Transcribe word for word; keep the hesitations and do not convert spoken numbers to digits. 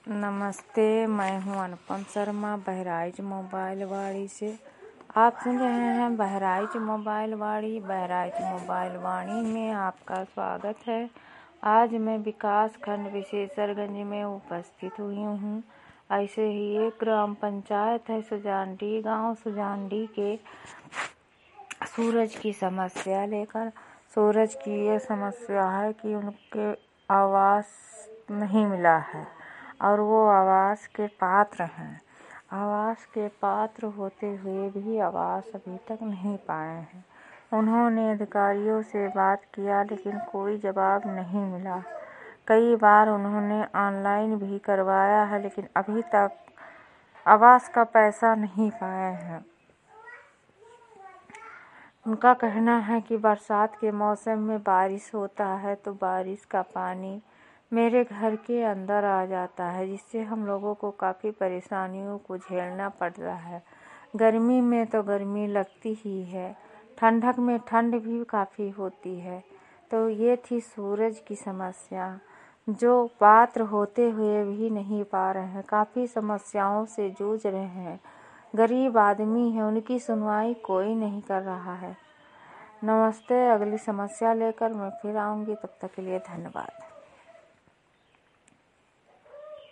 नमस्ते, मैं हूं अनुपम शर्मा बहराइच मोबाइल वाणी से। आप सुन रहे हैं बहराइच मोबाइल वाणी। बहराइच मोबाइल वाणी में आपका स्वागत है। आज मैं विकास खंड विशेषरगंज में उपस्थित हुई हूँ। ऐसे ही एक ग्राम पंचायत है सुजानडी गांव सुजानडी के सूरज की समस्या लेकर। सूरज की ये समस्या है कि उनके आवास नहीं मिला है और वो आवास के पात्र हैं। आवास के पात्र होते हुए भी आवास अभी तक नहीं पाए हैं। उन्होंने अधिकारियों से बात किया लेकिन कोई जवाब नहीं मिला। कई बार उन्होंने ऑनलाइन भी करवाया है लेकिन अभी तक आवास का पैसा नहीं पाए हैं। उनका कहना है कि बरसात के मौसम में बारिश होता है तो बारिश का पानी मेरे घर के अंदर आ जाता है, जिससे हम लोगों को काफ़ी परेशानियों को झेलना पड़ रहा है। गर्मी में तो गर्मी लगती ही है, ठंडक में ठंड भी काफ़ी होती है। तो ये थी सूरज की समस्या, जो पात्र होते हुए भी नहीं पा रहे हैं। काफ़ी समस्याओं से जूझ रहे हैं। गरीब आदमी है, उनकी सुनवाई कोई नहीं कर रहा है। नमस्ते, अगली समस्या लेकर मैं फिर आऊँगी। तब तक के लिए धन्यवाद।